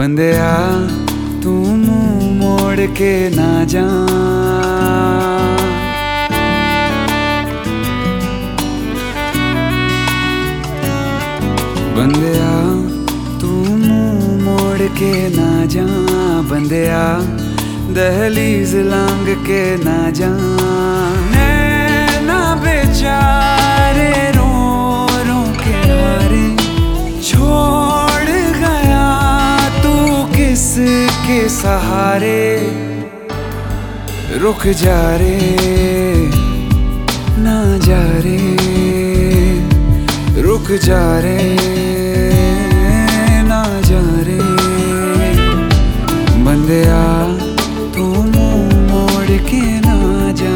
बंदिया तू मुंह मोड़ के ना जा, बंदिया तू मुंह मोड़ के ना जा, बंदिया दहलीज लांग के ना जा। नैना बेचारे रो रो के हारे छोड़ गया तू किसके सहारे। रुक जा रे ना जा रे, रुक जा रे ना जा रे, बंदिया तू मुंह मोड़ के ना जा।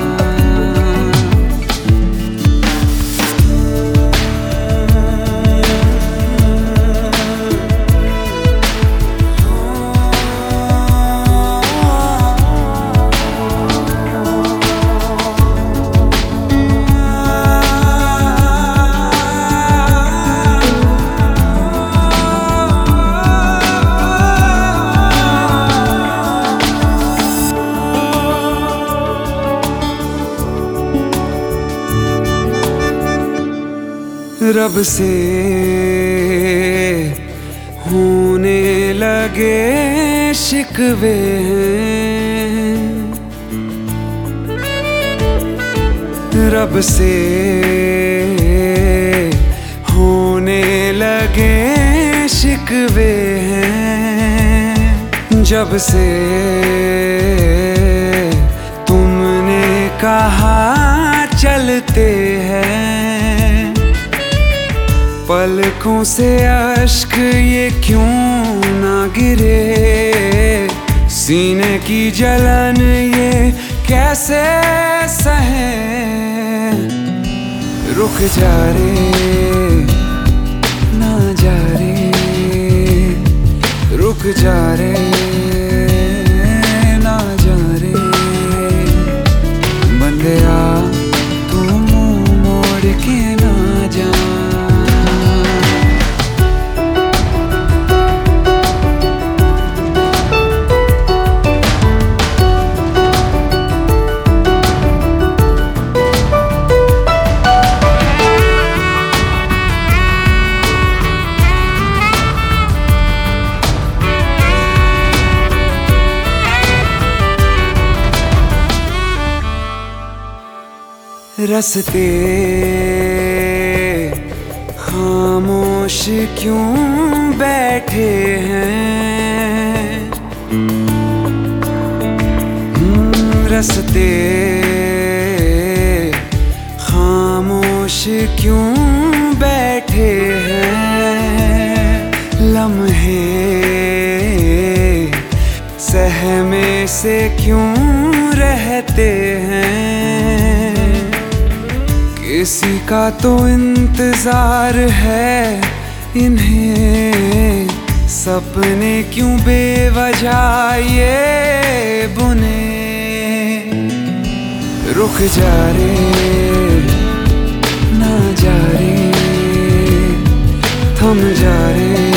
रब से होने लगे शिकवे हैं, रब से होने लगे शिकवे हैं। जब से तुमने कहा चलते हैं, पलकों से अश्क ये क्यों ना गिरे, सीने की जलन ये कैसे सहे। रुक जा रे ना जा रे, रुक जा रे ना जा रे, बंदिया तू मुंह मोड़ के ना जा। रस्ते खामोश क्यों बैठे हैं, रस्ते खामोश क्यों बैठे हैं। लम्हे सहमे से क्यों रहते हैं, किसी का तो इंतजार है इन्हें। सपने क्यों बेवजह ये बुने। रुक जा रे ना जा रे, थम जा रे